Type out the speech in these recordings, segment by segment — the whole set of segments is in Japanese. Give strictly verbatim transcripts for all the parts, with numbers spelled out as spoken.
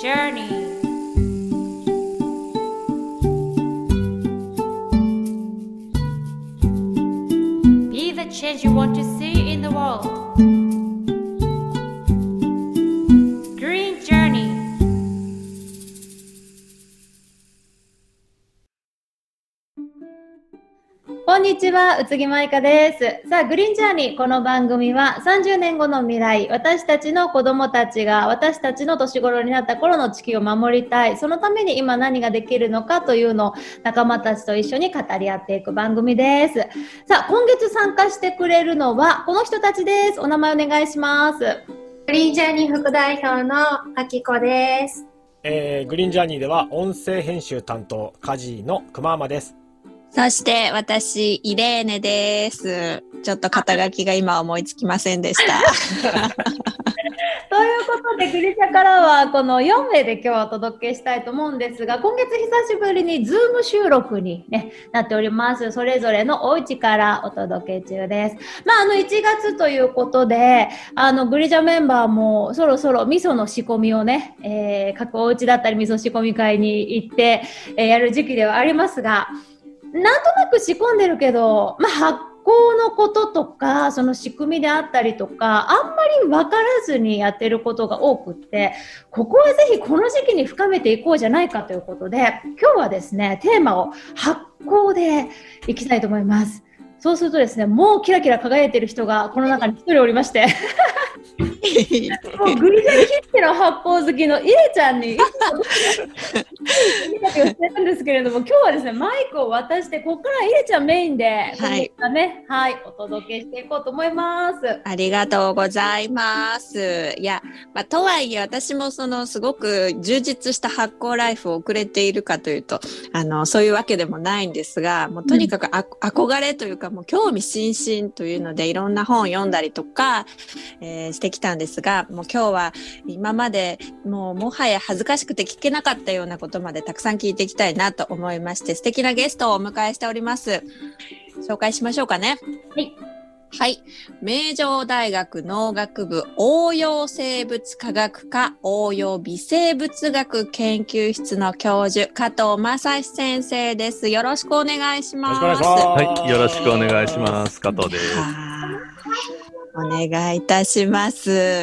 journey. Be the change you want to see in the world. Green journey. こんにちは、宇津木舞香です。さあ、グリーンジャーニー、この番組はさんじゅうねんごの未来、私たちの子供たちが私たちの年頃になった頃の地球を守りたい、そのために今何ができるのかというのを仲間たちと一緒に語り合っていく番組です。さあ、今月参加してくれるのはこの人たちです。お名前お願いします。 グリーンジャーニー副代表のあきこです。 えー、グリーンジャーニーでは音声編集担当カジの熊浜です。 そして私イレーネです。ちょっと肩書きが今思いつきませんでしたということでグリチャからはこのよんめいで今日はお届けしたいと思うんですが、今月久しぶりにズーム収録に、ね、なっております。それぞれのお家からお届け中です。まああのいちがつということで、あのグリチャメンバーもそろそろ味噌の仕込みをね、えー、各お家だったり味噌仕込み会に行って、えー、やる時期ではありますが、なんとなく仕込んでるけど、まあ、発酵のこととかその仕組みであったりとかあんまり分からずにやってることが多くって、ここはぜひこの時期に深めていこうじゃないかということで、今日はですねテーマを発酵でいきたいと思います。そうするとですね、もうキラキラ輝いてる人がこの中に一人おりましてもうグリジャー切っての発酵好きのイレちゃんにインタビューをしてるんですけれども、今日はですねマイクを渡してここからイレちゃんメインで今月はね、はい、はい、お届けしていこうと思います。 ありがとうございます。いや、まあ、とはいえ私もそのすごく充実した発酵ライフを送れているかというと、あのそういうわけでもないんですが、もうとにかくあ、うん、憧れというかもう興味津々というのでいろんな本を読んだりとか、えー、してきたんですが、もう今日は今までもうもはや恥ずかしくて聞けなかったようなことまでたくさん聞いていきたいなと思いまして、素敵なゲストをお迎えしております。紹介しましょうかね。 はい。 はい。名城大学農学部応用生物科学科応用微生物学研究室の教授、加藤正史先生です。よろしくお願いします。 よろしくお願いします。 はい。よろしくお願いします。加藤です。 お願いいたします。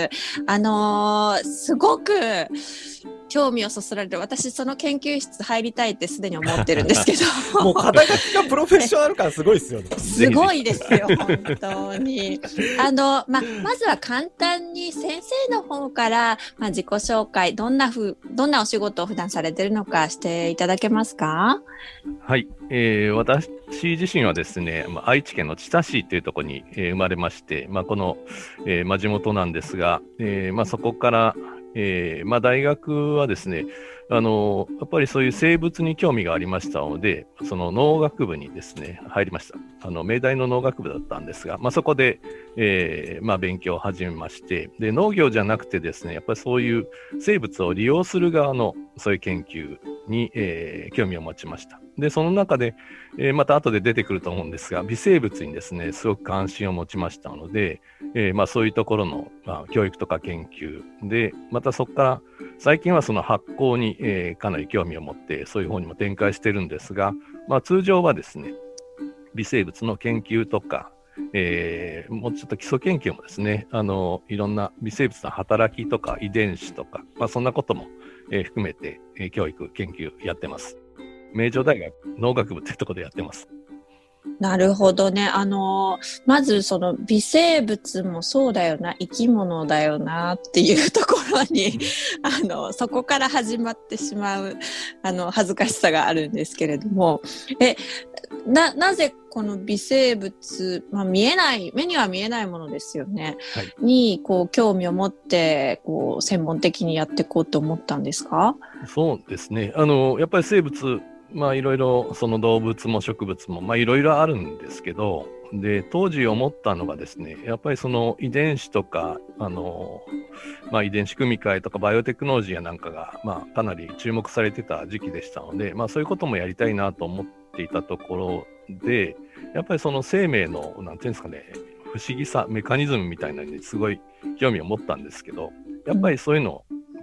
あのー、すごく興味をそそられる。私その研究室入りたいってすでに思ってるんですけどもう肩書きがプロフェッショナル感すごいですよね。 すごいですよ本当に。あの、ま、まずは簡単に先生の方から、ま、自己紹介、どんなふどんなお仕事を普段されているのかしていただけますか？ はい、えー、私自身はですね、ま、愛知県の知多市というところに、えー、生まれまして、ま、この、えーま、地元なんですが、えーま、そこからえーまあ、大学はですね、あのやっぱりそういう生物に興味がありましたので、その農学部にですね入りました。あの明大の農学部だったんですが、まあ、そこで、えーまあ、勉強を始めまして、で農業じゃなくてですね、やっぱりそういう生物を利用する側のそういう研究に、えー、興味を持ちました。でその中で、えー、また後で出てくると思うんですが、微生物にですねすごく関心を持ちましたので、えーまあ、そういうところの、まあ、教育とか研究で、またそこから最近はその発酵に、えー、かなり興味を持ってそういう方にも展開してるんですが、まあ、通常はですね微生物の研究とか、えー、もうちょっと基礎研究もですね、あのいろんな微生物の働きとか遺伝子とか、まあ、そんなことも、えー、含めて、えー、教育研究やってます。名城大学農学部というところでやってます。 なるほどね。あのまずその微生物もそうだよな、生き物だよなっていうところにあのそこから始まってしまうあの恥ずかしさがあるんですけれども、えななぜこの微生物、まあ、見えない目には見えないものですよね、はい、にこう興味を持ってこう専門的にやっていこうと思ったんですか？ そうですね。あのやっぱり生物、まあいろいろその動物も植物もまあいろいろあるんですけど、で当時思ったのがですね、やっぱりその遺伝子とかあの、まあ、遺伝子組み換えとかバイオテクノロジーやなんかが、まあ、かなり注目されてた時期でしたので、まあ、そういうこともやりたいなと思っていたところで、やっぱりその生命のなんていうんですかね、不思議さ、メカニズムみたいなのにすごい興味を持ったんですけど、やっぱりそういうのを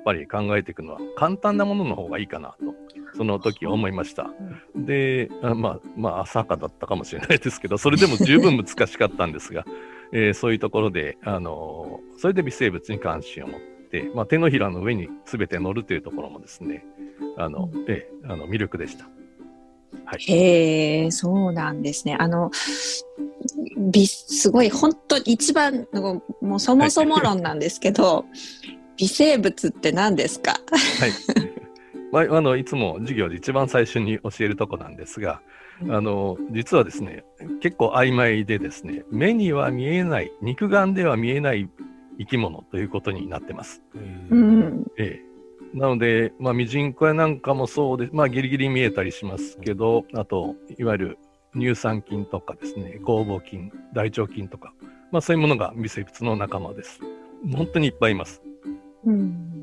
ぱり考えていくのは簡単なものの方がいいかなとその時思いました。で、あまあまあ浅はかだったかもしれないですけど、それでも十分難しかったんですが、えー、そういうところであのそれで微生物に関心を持って、まあ、手のひらの上に全て乗るというところもですね、あの、えー、あの魅力でした。はい、 へえ、そうなんですね。あの、びすごい本当一番のもうそもそも論なんですけど、はい、微生物って何ですか？はい。 まあ、あのいつも授業で一番最初に教えるとこなんですが、あの実はですね、結構曖昧でですね、目には見えない、肉眼では見えない生き物ということになってます。うん、ええ。なので、まあ、ミジンコやなんかもそうで、まあ、ギリギリ見えたりしますけど、あと、いわゆる乳酸菌とかですね、酵母菌、大腸菌とか、まあ、そういうものが微生物の仲間です。本当にいっぱいいます。 うん、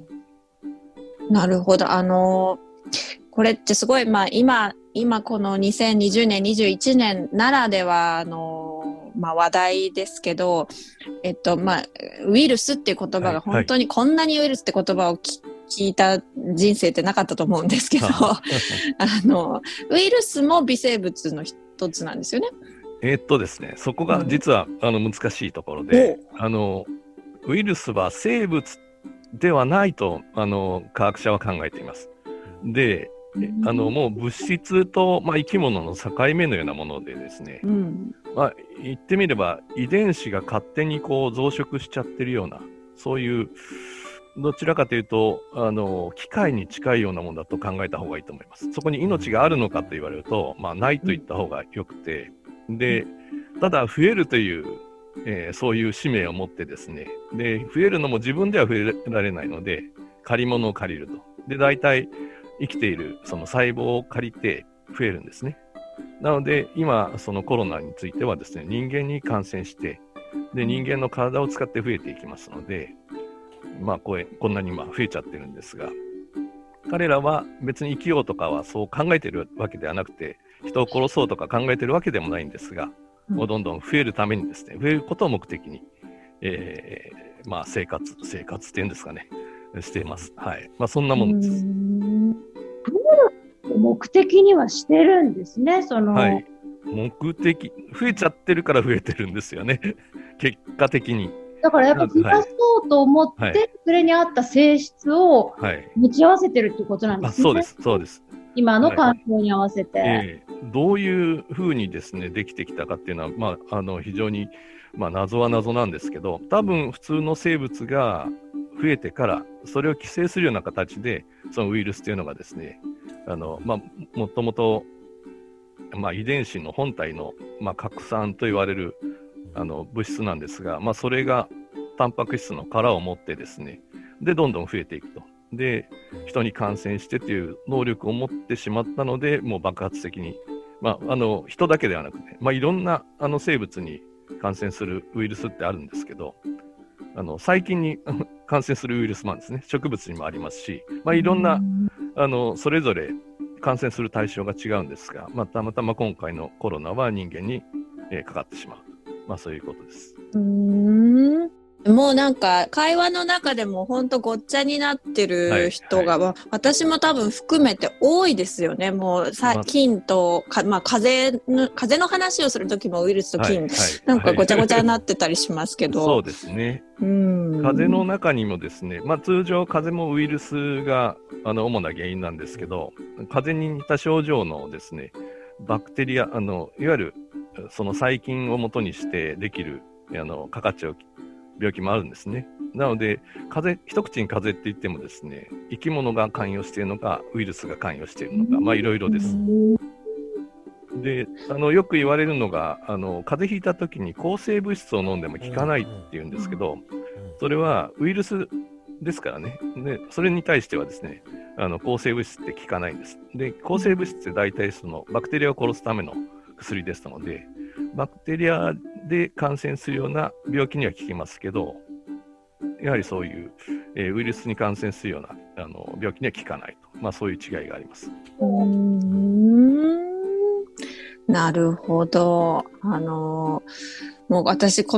なるほど。あの、これってすごい、まあ、今、今このにせんにじゅうねん、にじゅういちねんならでは、あの、まあ、話題ですけど、えっと、まあ、ウイルスっていう言葉が本当にこんなにウイルスって言葉を聞聞いた人生ってなかったと思うんですけど、あの、ウイルスも微生物の一つなんですよね。 えー、っとですね、そこが実は、うん、あの難しいところで、あの、ウイルスは生物ではないと、あの、科学者は考えています。で、あの、もう物質と、まあ、生き物の境目のようなものでですね、うん、まあ、言ってみれば遺伝子が勝手にこう増殖しちゃってるような、そういうどちらかというとあの機械に近いようなものだと考えた方がいいと思います。そこに命があるのかと言われると、まあ、ないと言った方がよくて、でただ増えるという、えー、そういう使命を持ってですね、で増えるのも自分では増えられないので借り物を借りると。で大体生きているその細胞を借りて増えるんですね。なので今そのコロナについてはですね、人間に感染してで人間の体を使って増えていきますので、まあこれこんなに今増えちゃってるんですが、彼らは別に生きようとかはそう考えてるわけではなくて、人を殺そうとか考えてるわけでもないんですが、もうどんどん増えるためにですね、増えることを目的に、えー、まあ生活生活っていうんですかね、しています。はい。まあそんなもんです。 目的にはしてるんですね。その、 はい、目的増えちゃってるから増えてるんですよね。結果的に。 だからやっぱ増やそうと思って、はい、それに合った性質を持ち合わせてるっていうことなんですね。 はい、あ、そうです、そうです。 今の環境に合わせて。 はいえー、どういうふうにですね、できてきたかっていうのは、まあ、あの非常に、まあ、謎は謎なんですけど、多分普通の生物が増えてから、それを規制するような形で、そのウイルスというのがですね、あの、まあ、もともと、まあ、遺伝子の本体の、まあ、核酸と言われるあの物質なんですが、まあ、それがタンパク質の殻を持ってですね、でどんどん増えていくと。で人に感染してという能力を持ってしまったので、もう爆発的に、まあ、あの人だけではなくて、まあ、いろんなあの生物に感染するウイルスってあるんですけど、あの細菌に感染するウイルスもあるんですね。植物にもありますし、まあ、いろんなあのそれぞれ感染する対象が違うんですが、まあ、たまたま今回のコロナは人間に、えー、かかってしまう。まあそういうことです。 うーん、もうなんか会話の中でも本当ごっちゃになってる人が、はいはい、私も多分含めて多いですよね。もうさ、まあ、菌とか、まあ、風邪の風邪の話をするときもウイルスと菌、はいはい、なんかごちゃごちゃになってたりしますけど、 そうですね。うん風邪の中にもですね、まあ、通常風邪もウイルスがあの主な原因なんですけど、風邪に似た症状のですねバクテリア、あのいわゆるその細菌を元にしてできるあのかかっちゃう病気もあるんですね。なので風邪一口に風邪って言ってもですね、生き物が関与しているのかウイルスが関与しているのか、まあいろいろです。であのよく言われるのが、あの風邪ひいた時に抗生物質を飲んでも効かないっていうんですけど、それはウイルスですからね。でそれに対してはですね、あの抗生物質って効かないんです。で抗生物質って大体そのバクテリアを殺すための薬ですので、バクテリアで感染するような病気には効きますけど、やはりそういう、えー、ウイルスに感染するようなあの病気には効かないと、まあ、そういう違いがあります。 うーん、なるほど。あのもう私この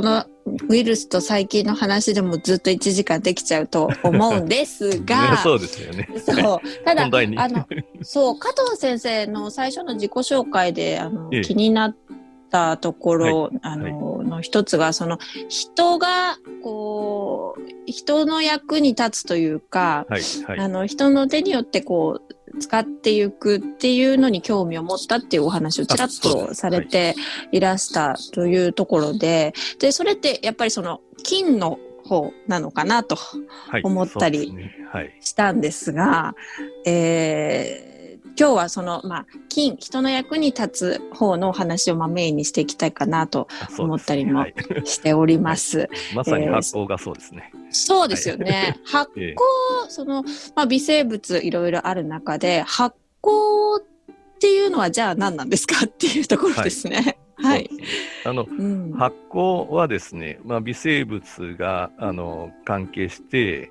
ウイルスと細菌の話でもずっといちじかんできちゃうと思うんですが、 ね、そうですよね。 そうただ本題にあのそう加藤先生の最初の自己紹介であの、 ええ、 気になったところ、 はい、 あの、はい、の一つがその人がこう人の役に立つというか、 はいはい、 あの人の手によってこう使っていくっていうのに興味を持ったっていうお話をちらっとされていらしたというところで、で、それってやっぱりその菌の方なのかなと思ったりしたんですが、はいねはい、えー今日はその、まあ、菌、人の役に立つ方のお話をまあメインにしていきたいかなと思ったりもしております。 はい、まさに発酵がそうですね。 えー、そうですよね。発酵、その、まあ、微生物いろいろある中で、発酵っていうのはじゃあ何なんですかっていうところですね。はい。はい、 あの、うん、発酵はですね、まあ、微生物があの関係して、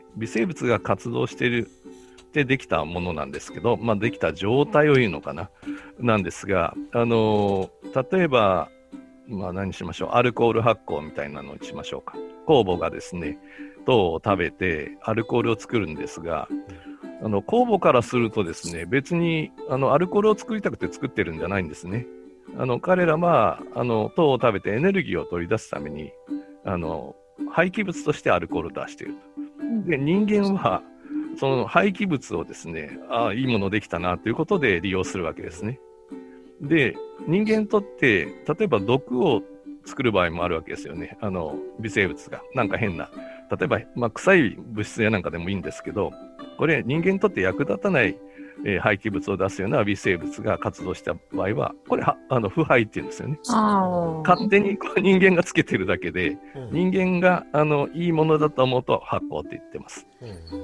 微生物が活動しているでできたものなんですけど、まあ、できた状態を言うのかななんですが、あの例えば、まあ、何しましょう、アルコール発酵みたいなのにしましょうか。酵母がですね糖を食べてアルコールを作るんですが、あの酵母からするとですね、別にあのアルコールを作りたくて作ってるんじゃないんですね。あの彼らはあの糖を食べてエネルギーを取り出すためにあの廃棄物としてアルコールを出していると。で、人間はその廃棄物をですね、ああ、いいものできたなということで利用するわけですね。で、人間にとって、例えば毒を作る場合もあるわけですよね。あの、微生物が。なんか変な。例えば、まあ、臭い物質やなんかでもいいんですけど、これ人間にとって役立たない、えー、廃棄物を出すような微生物が活動した場合は、これは、あの、腐敗っていうんですよね。勝手にこう人間がつけてるだけで、うん、人間が、あの、いいものだと思うと発酵って言ってます。うん、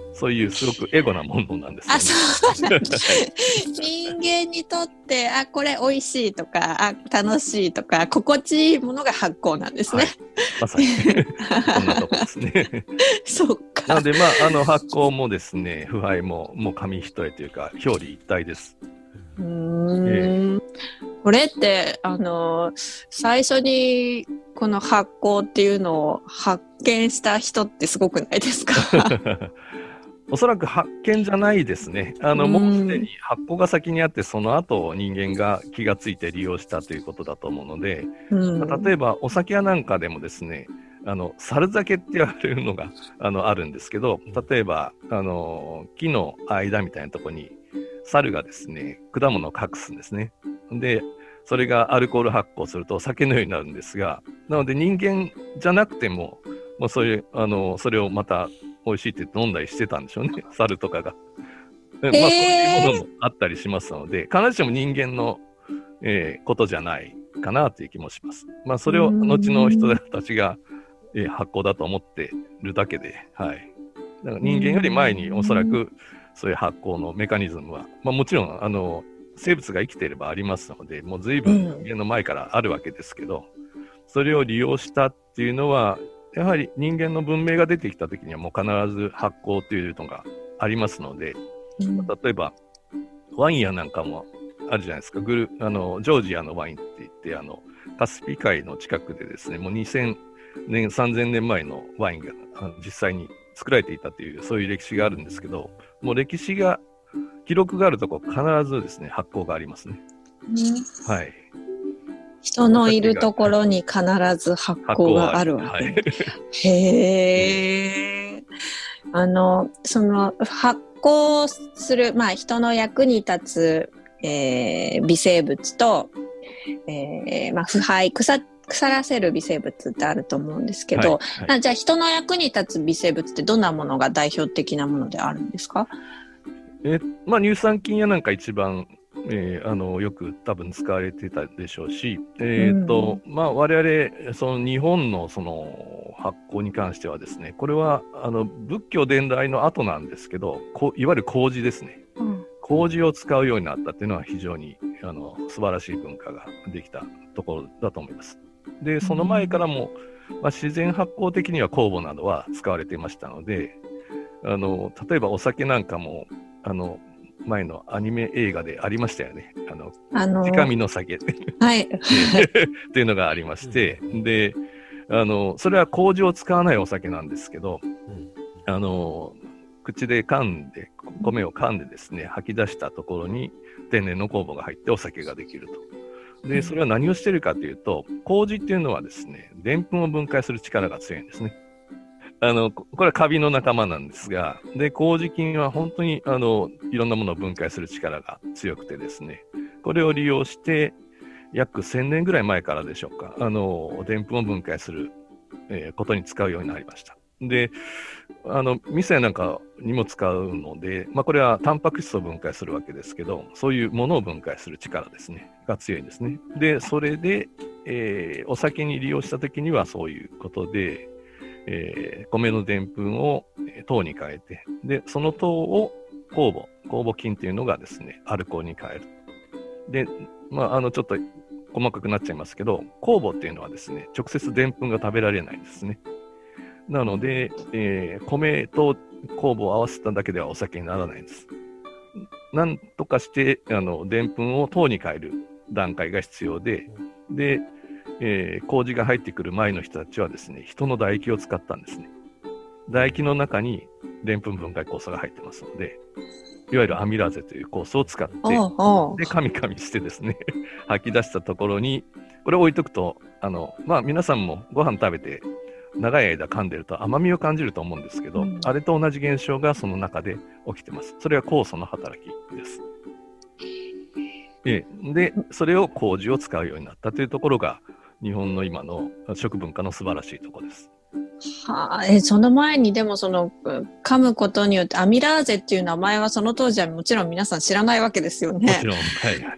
そういうすごくエゴなものなんですよね。 あ、そうなんだ。人間にとって、あ、これ美味しいとか、あ、楽しいとか、心地いいものが発酵なんですね。はい、 まさに。そんなとこですね。 そうか。 なので、まあ、あの、発酵もですね、腐敗も、もう紙一重というか、表裏一体です。 うーん、えー、これってあの最初にこの発酵っていうのを発見した人ってすごくないですか？ おそらく発見じゃないですね。あのもうすでに発酵が先にあって、その後人間が気がついて利用したということだと思うので、まあ、例えばお酒やなんかでもですね、あの猿酒って言われるのがあのあるんですけど、例えばあの木の間みたいなところに猿がですね、果物を隠すんですね。で、それがアルコール発酵すると酒のようになるんですが、なので人間じゃなくても、もうそういう、あの、それをまた美味しいって飲んだりしてたんでしょうね、猿とかが。まあ、そういうものもあったりしますので、必ずしも人間の、えー、ことじゃないかなという気もします。まあ、それを後の人たちが、えー、発酵だと思ってるだけで、はい。だから人間より前におそらく、そういう発酵のメカニズムは、まあ、もちろんあの生物が生きていればありますので、もう随分人間の前からあるわけですけど、うん、それを利用したっていうのは、やはり人間の文明が出てきた時にはもう必ず発酵っていうのがありますので、うん、例えばワインやなんかもあるじゃないですか。グルあのジョージアのワインって言って、あのカスピ海の近くでですね、もうにせんねん、さんぜんねんまえのワインが実際に作られていたという、そういう歴史があるんですけど、もう歴史が、記録があるところ必ずですね、発酵がありますね。うん、はい。 人のいるところに必ず発酵があるわけ。はい、へー。あの、その発酵する、まあ人の役に立つ、えー、微生物と、えー、まあ腐敗、腐腐らせる微生物ってあると思うんですけど、はいはい、じゃあ人の役に立つ微生物ってどんなものが代表的なものであるんですか？ えまあ、乳酸菌やなんか一番、えー、あのよく多分使われてたでしょうし、えーとうんまあ、我々その日本のその発酵に関してはですね、これはあの仏教伝来の後なんですけど、こいわゆる麹ですね、うん、麹を使うようになったっていうのは非常にあの素晴らしい文化ができたところだと思います。で、その前からも、まあ、自然発酵的には酵母などは使われていましたので、あの例えばお酒なんかもあの前のアニメ映画でありましたよね。あの、あのー、直身の酒、はい、っていうのがありまして、で、 あのそれは麹を使わないお酒なんですけど、 うん、 あの口で噛んで米を噛んでですね吐き出したところに天然の酵母が入ってお酒ができると。でそれは何をしているかというと、麹っていうのはですねでんぷんを分解する力が強いんですね。あのこれはカビの仲間なんですが、で麹菌は本当にあのいろんなものを分解する力が強くてですね、これを利用して約せんねんぐらい前からでしょうか、あのでんぷんを分解する、えー、ことに使うようになりました。であの味噌なんかにも使うので、まあ、これはタンパク質を分解するわけですけど、そういうものを分解する力ですねが強いんですね。でそれで、えー、お酒に利用した時にはそういうことで、えー、米のでんぷんを糖に変えて、でその糖を酵母酵母菌っていうのがですねアルコールに変える。でまああのちょっと細かくなっちゃいますけど、酵母っていうのはですね直接でんぷんが食べられないんですね。なので、えー、米と酵母を合わせただけではお酒にならないんです。なんとかしてあのでんぷんを糖に変える段階が必要で、で、えー、麹が入ってくる前の人たちはですね人の唾液を使ったんですね。唾液の中にでんぷん分解酵素が入ってますので、いわゆるアミラーゼという酵素を使って、 おうおうでカミカミしてですね吐き出したところにこれを置いとくと、あのまあ皆さんもご飯食べて長い間噛んでると甘みを感じると思うんですけど、うん、あれと同じ現象がその中で起きてます。それは酵素の働きです。で、でそれを麹を使うようになったというところが日本の今の食文化の素晴らしいところです。 はあ、えその前にでもその噛むことによってアミラーゼっていう名前はその当時はもちろん皆さん知らないわけですよね。 もちろん、はい、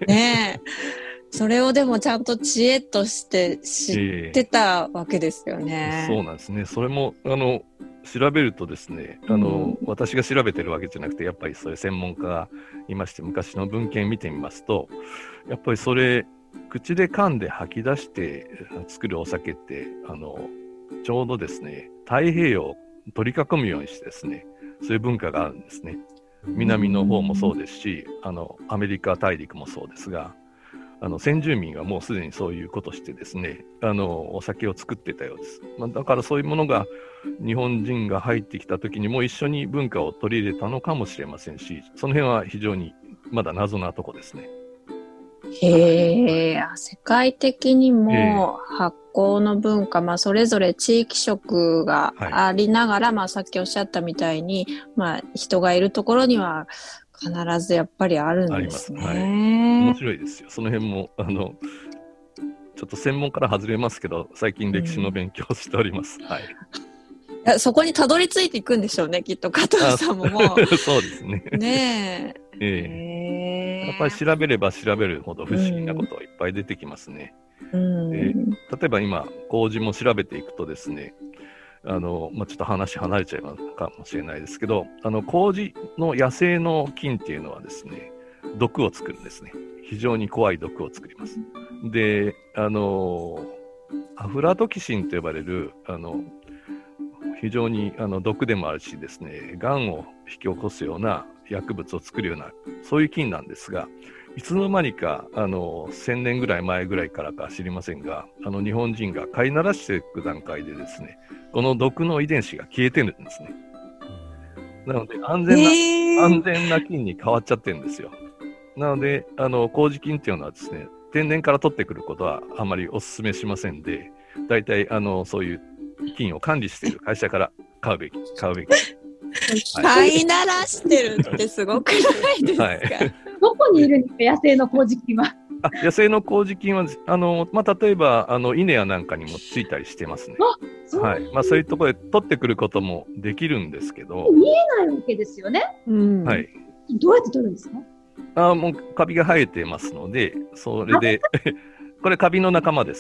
ねえそれをでもちゃんと知恵として知ってたわけですよね。 えー、そうなんですね。それもあの調べるとですね、あの、うん、私が調べてるわけじゃなくて、やっぱりそういう専門家がいまして、昔の文献見てみますと、やっぱりそれ口で噛んで吐き出して作るお酒ってあのちょうどですね太平洋を取り囲むようにしてですね、そういう文化があるんですね。南の方もそうですし、あのアメリカ大陸もそうですが、あの先住民がもうすでにそういうことしてですね、あのお酒を作ってたようです。まあ、だからそういうものが日本人が入ってきた時にも一緒に文化を取り入れたのかもしれませんし、その辺は非常にまだ謎なとこですね。 へえ、世界的にも発酵の文化、まあ、それぞれ地域色がありながら、はい、まあ、さっきおっしゃったみたいに、まあ、人がいるところには必ずやっぱりあるんですね。 あります。はい。面白いですよ。その辺もあのちょっと専門から外れますけど、最近歴史の勉強をしております。うん、はい。いやそこにたどり着いていくんでしょうね、きっと加藤さんももう。 そうですね。 ねえ。 ええ。やっぱり調べれば調べるほど不思議なことがいっぱい出てきますね。うん、例えば今麹も調べていくとですね、あのまあ、ちょっと話離れちゃうかもしれないですけど、あの麹の野生の菌っていうのはですね、毒を作るんですね。非常に怖い毒を作ります。で、あのアフラトキシンと呼ばれるあの非常にあの毒でもあるしですね、がんを引き起こすような薬物を作るようなそういう菌なんですが、いつの間にかあのせんねんぐらい前ぐらいからか知りませんが、あの日本人が飼いならしていく段階でですね、この毒の遺伝子が消えてるんですね。なので安全な、えー、安全な菌に変わっちゃってるんですよ。なのであの麹菌っていうのはですね、天然から取ってくることはあまりお勧めしませんで、だいたいあのそういう菌を管理している会社から買うべき買うべき。 飼いならしてるってすごくないですか？はい、 どこにいるんですか、野生の麹菌は。 あ、野生の麹菌はあの、まあ、例えばあの稲やなんかにもついたりしてますね。あ、そう、はい、まあ、そういうところで取ってくることもできるんですけど、 見えないわけですよね。うん、はい。どうやって取るんですか？ あ、もうカビが生えてますので、それでこれカビの仲間です。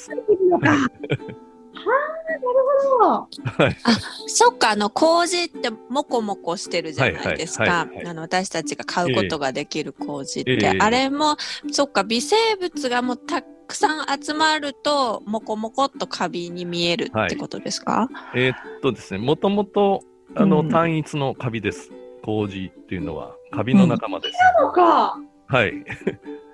あ、そっか、あの麹ってモコモコしてるじゃないですか。あの私たちが買うことができる麹って、えーえー、あれもそっか、微生物がもうたくさん集まるとモコモコっとカビに見えるってことですか？ はい、えー、っとですね、もともとあの、うん、単一のカビです。麹っていうのはカビの仲間です。 なのか。 はい。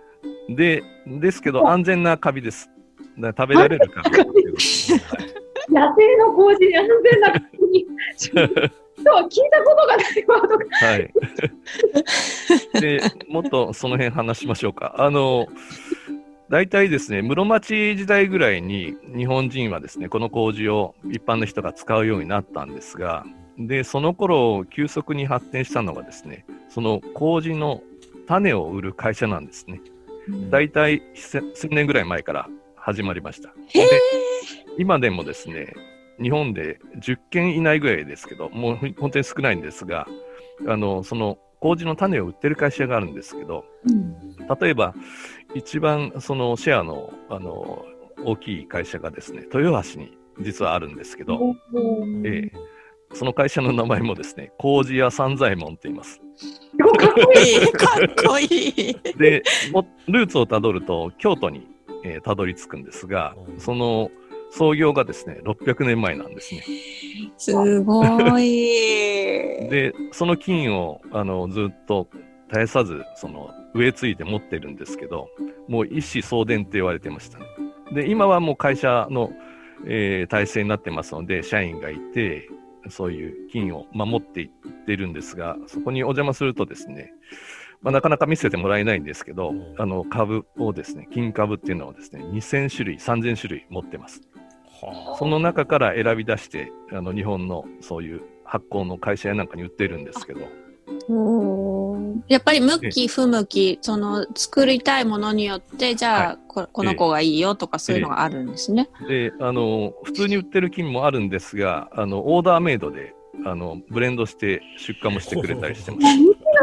でですけど安全なカビです。だから食べられるカビっていうことです。はい、 野生の麹に安全な国にとは聞いたことがないわとか。 はい。で、もっとその辺話しましょうか。あの、大体ですね、室町時代ぐらいに日本人はですね、この麹を一般の人が使うようになったんですが、で、その頃急速に発展したのがですね、その麹の種を売る会社なんですね。大体せんねんぐらい前から始まりました。で、今でもですね、日本でじゅっけん以内ぐらいですけど、もう本当に少ないんですが、あの、その麹の種を売ってる会社があるんですけど、うん、例えば、一番そのシェアの、あの、大きい会社がですね、豊橋に実はあるんですけど、ええ、その会社の名前もですね、麹屋三左衛門って言います。 かっこいい、かっこいい。 で、ルーツをたどると京都にえー、たどり着くんですが、その創業がですね、ろっぴゃくねんまえなんですね。 すごい。 で、その金をあのずっと絶やさずその植え継いで持ってるんですけど、もう一子相伝って言われてました。で、今はもう会社の、えー、体制になってますので、社員がいて、そういう金を守っていってるんですが、そこにお邪魔するとですね、まあ、なかなか見せてもらえないんですけど、うん、あの株をですね、金株っていうのをですね、にせんしゅるい、さんぜんしゅるい持ってます。はあ、その中から選び出して、あの日本のそういう発酵の会社やなんかに売ってるんですけど。 おやっぱり向き不向き、その作りたいものによって、じゃあ、はい、こ, この子がいいよとかそういうのがあるんですね。 で、あの普通に売ってる金もあるんですが、あのオーダーメイドであのブレンドして出荷もしてくれたりしてます。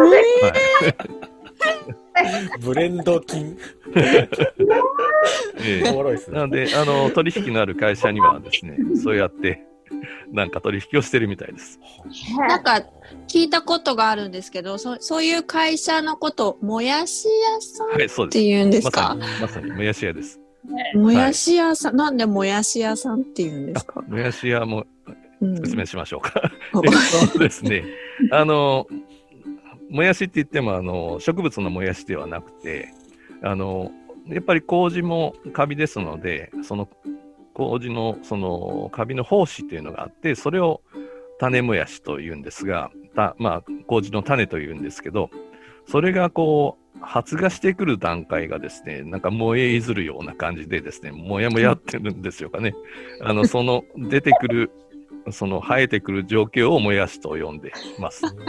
ブレンド金ええ、おもろいですね。なのであの取引のある会社にはですね、そうやってなんか取引をしてるみたいです。 なんか聞いたことがあるんですけど、そ, そういう会社のことをもやし屋さんって言うんですか？ はい、そうです。まさに、まさにもやし屋です。 もやし屋さん、はい、なんでもやし屋さんって言うんですか？ もやし屋も説明しましょうか。うん、えっとですね、あのもやしって言ってもあの植物のもやしではなくて、あのやっぱり麹もカビですので、その麹のそのカビの胞子っていうのがあって、それを種もやしというんですが、たまあ麹の種というんですけど、それがこう発芽してくる段階がですね、なんか燃えいずるような感じでですね、もやもやってるんですよかね。あのその出てくるその生えてくる状況をもやしと呼んでます。はい、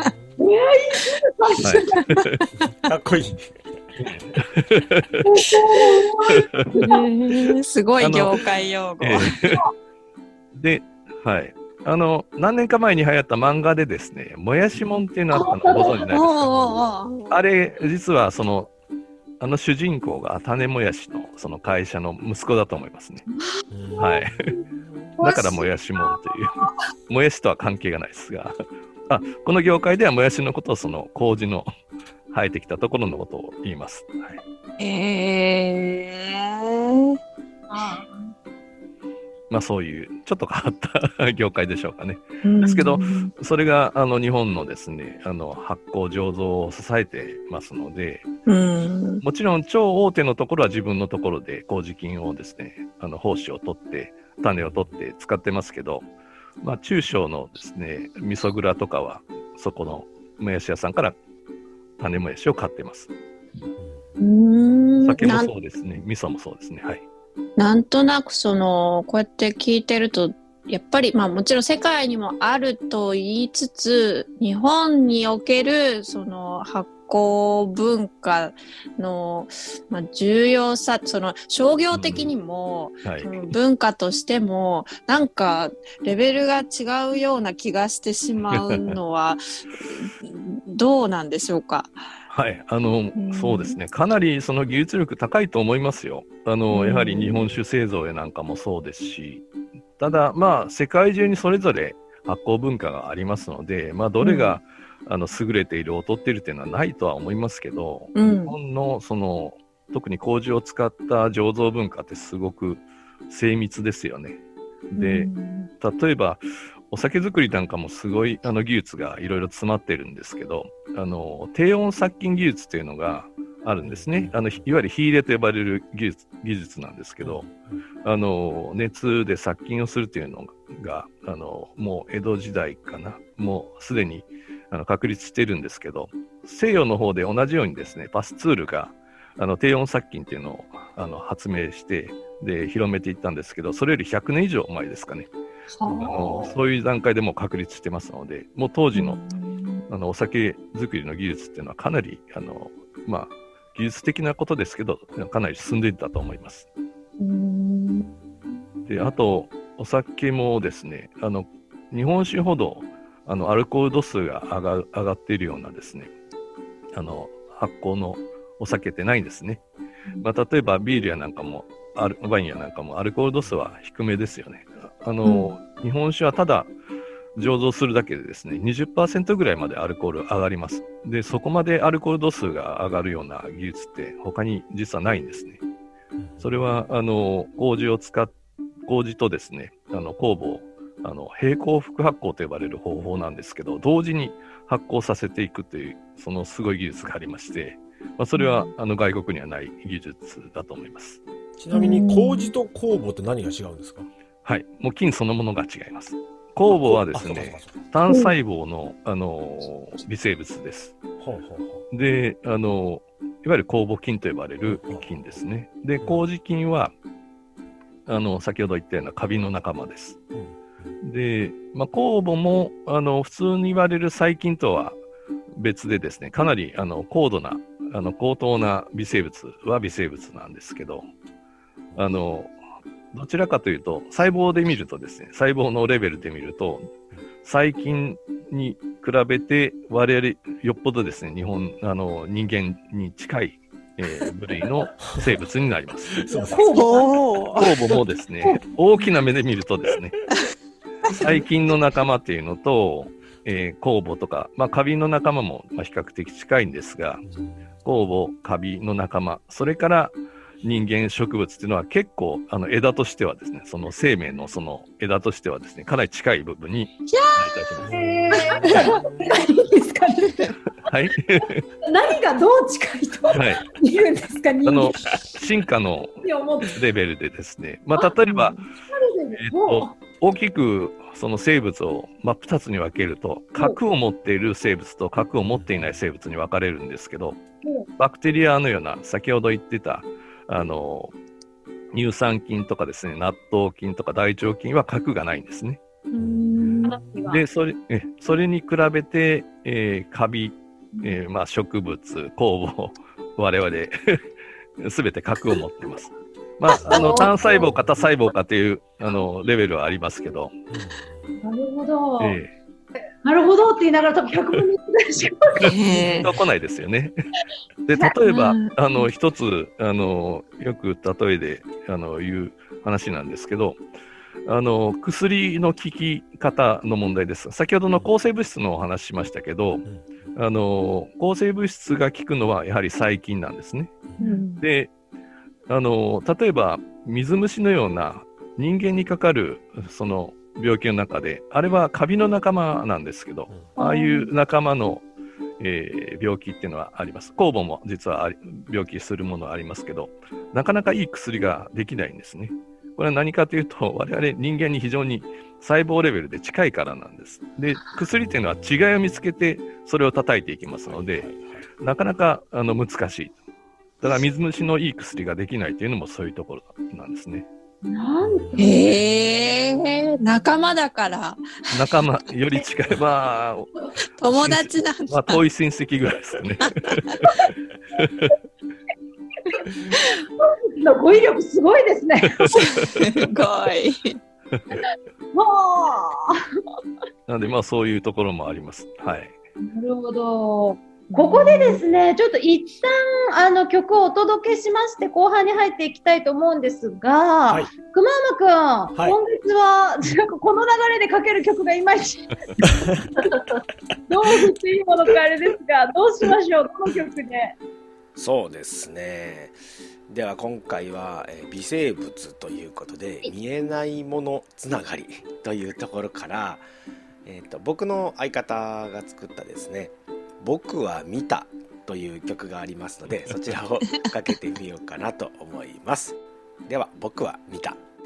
かっこいい。 すごい業界用語。 えー、で、はい。あの、何年か前に流行った漫画でですね、もやしもんっていうのあったのご存知ないですか？あれ、実はその、あの主人公が種もやしのその会社の息子だと思いますね。はい。だからもやしもんという。もやしとは関係がないですが。あ、この業界ではもやしのことをその麹の生えてきたところのことを言います。はい、 えー。 まあそういうちょっと変わった業界でしょうかね。ですけど、それがあの日本のですね、あの発酵醸造を支えてますので、うんもちろん超大手のところは自分のところで麹菌をですね、あの胞子を取って種を取って使ってますけど、まあ中小のですね、味噌蔵とかはそこのもやし屋さんから種もやしを買ってます。うーん酒もそうですね、味噌もそうですね。はい。 なんとなくそのこうやって聞いてるとやっぱりまあもちろん世界にもあると言いつつ日本におけるその発酵文化の、まあ、重要さその商業的にも、うんはい、その文化としてもなんかレベルが違うような気がしてしまうのはどうなんでしょうか？ はい、あの、うん、そうですね。かなりその技術力高いと思いますよ。あの、うん、やはり日本酒製造やなんかもそうですし、ただ、まあ、世界中にそれぞれ発酵文化がありますので、まあ、どれが、うん、あの優れている、劣っているというのはないとは思いますけど、うん、日本のその、特に麹を使った醸造文化ってすごく精密ですよね。で、うん、例えば、お酒作りなんかもすごいあの技術がいろいろ詰まってるんですけど、あの低温殺菌技術というのがあるんですね。あのいわゆる火入れと呼ばれる技術、技術なんですけど、 あの熱で殺菌をするというのがあのもう江戸時代かな、もうすでにあの確立しているんですけど、西洋の方で同じようにですね、パスツールがあの低温殺菌っていうのをあの発明してで広めていったんですけど、それよりひゃくねん以上前ですかね、あのそういう段階でもう確立してますので、もう当時のあのお酒作りの技術っていうのはかなりあの、まあ、技術的なことですけどかなり進んでいったと思います。であとお酒もですね、あの日本酒ほどあのアルコール度数が上が上がっているようなですね、あの発酵のお酒ってないんですね。まあ、例えばビールやなんかもアルワインやなんかもアルコール度数は低めですよね。あの、うん、日本酒はただ醸造するだけでですね にじゅっパーセント ぐらいまでアルコール上がります。でそこまでアルコール度数が上がるような技術って他に実はないんですね。それはあの麹を使っ麹とですね、あの酵母をあの並行副発酵と呼ばれる方法なんですけど、同時に発酵させていくというそのすごい技術がありまして、まあ、それはあの外国にはない技術だと思います。 ちなみに麹と酵母って何が違うんですか？ はい、もう菌そのものが違います。酵母はですね、単細胞の、あの微生物です。ほうほうほう。で、あのいわゆる酵母菌と呼ばれる菌ですね。で、麹菌はあの先ほど言ったようなカビの仲間です。で、まあ、酵母もあの普通に言われる細菌とは別でですね、かなりあの高度なあの高等な微生物は微生物なんですけど、あのどちらかというと細胞で見るとですね、細胞のレベルで見ると細菌に比べて我々よっぽどですね、日本あの人間に近い、えー、部類の生物になります。 酵母酵母もですね、大きな目で見るとですね、細菌の仲間っていうのと、えー、酵母とか、まあ、カビの仲間も、まあ、比較的近いんですが、酵母、カビの仲間、それから人間植物っていうのは結構あの枝としてはですね、その生命のその枝としてはですね、かなり近い部分にいやー、何ですかね。 はい。 何がどう近いと言うんですか、はい、人間。 あの進化のレベルでですね、まあ例えば、えっと大きくその生物を真っ二つに分けると、核を持っている生物と核を持っていない生物に分かれるんですけど、バクテリアのような先ほど言ってたあの乳酸菌とかですね、納豆菌とか大腸菌は核がないんですね。うーんでそれえそれに比べて、えー、カビ、えーまあ、植物、酵母、我々すべて核を持っています。まあ、あの単細胞か多細胞かというあのレベルはありますけど。 なるほど。 えーなるほどって言いながら多分ひゃくぶんのいちぐらいしか来ないですよね。で、例えば、あの、一つ、あの、よく例えで、あの、言う話なんですけど、あの、薬の効き方の問題です。先ほどの抗生物質のお話しましたけど、あの、抗生物質が効くのはやはり細菌なんですね。うん、で、あの、例えば、水虫のような人間にかかる、その、病気の中で、あれはカビの仲間なんですけど、ああいう仲間の、えー、病気っていうのはあります。酵母も実は病気するものはありますけど、なかなかいい薬ができないんですね。これは何かというと、我々人間に非常に細胞レベルで近いからなんです。で、薬っていうのは違いを見つけてそれを叩いていきますので、なかなかあの難しい。だから水虫のいい薬ができないというのもそういうところなんですね。 なんへえ、仲間だから。 仲間、より近い。まあ、 友達なんだ。 まあ、遠い親戚ぐらいですよね。 の語彙力すごいですね。 すごい。 もう。なので、まあ、そういうところもあります。はい。 なるほど。ここでですね、ちょっと一旦あの曲をお届けしまして、後半に入っていきたいと思うんですが、はい、熊山くん、はい、今月はなんかこの流れでかける曲がいまいちどう振っていいものかあれですが、どうしましょう、この曲で。 そうですね。では今回は、えー、微生物ということで、見えないものつながりというところから、えーと、僕の相方が作ったですね、僕は見たという曲がありますので、そちらをかけてみようかなと思います。では、僕は見た。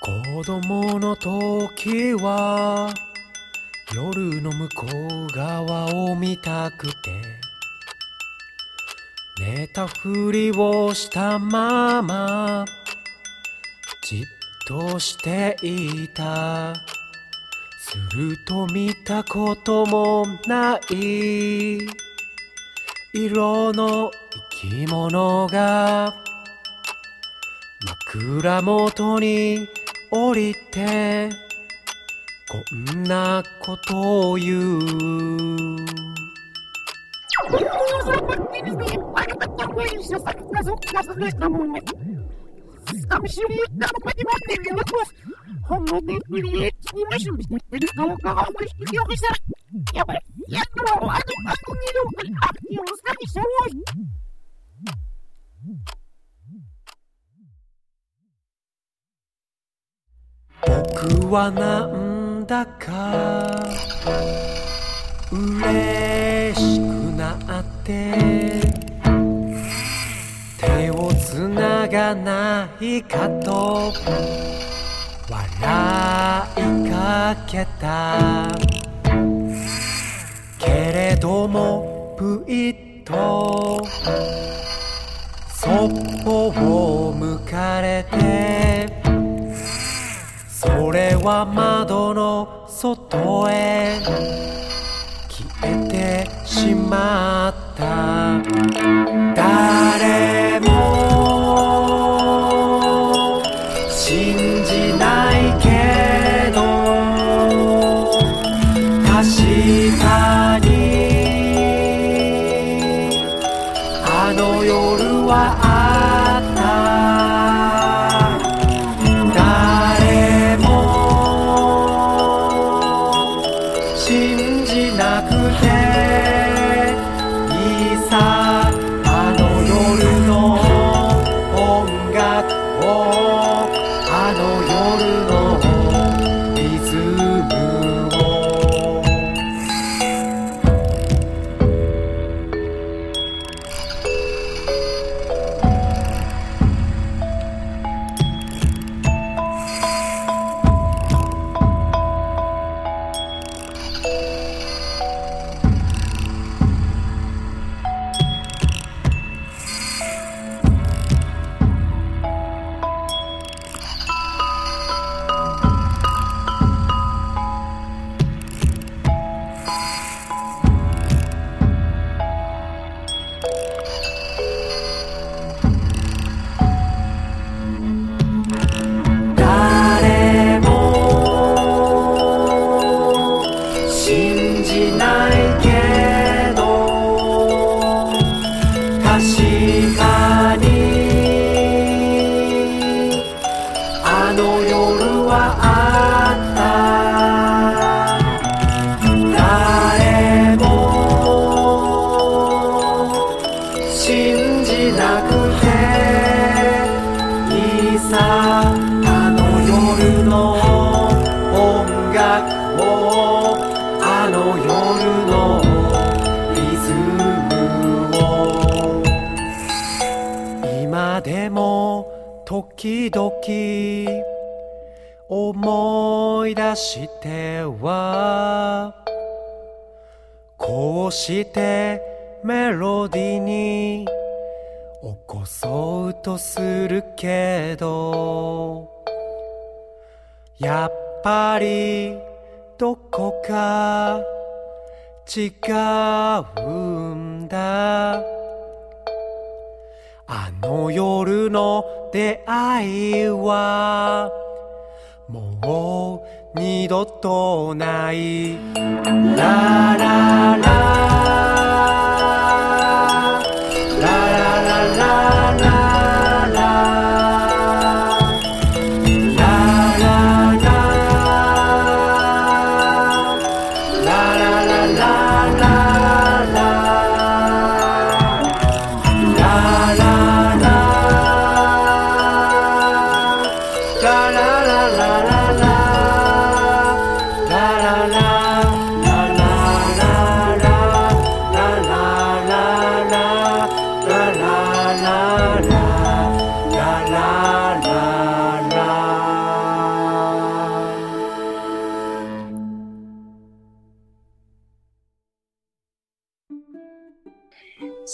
子供の時は夜の向こう側を見たくて寝たふりをしたままじっとしていた。すると見たこともない色の生き物が枕元に降りてこんなことを言う。僕はなんだか嬉しくなって手をつながないかと笑いかけた。けれどもぷいっとそっぽを向かれてそれは窓の外へ消えてしまった。誰も信じないけど確かにあの夜はあった。誰も信じなくていいさ。あの夜の音楽をあの夜のリズムを誰も信じないけど確かにあの夜はあった。誰も信じなくていいさ。あの夜の音楽をあの夜のリズムを今でも時々思い出してはこうしてメロディに起こそうとするけどやっぱりどこか違うんだ。あの夜の出会いはもう二度とない。ラララララララララ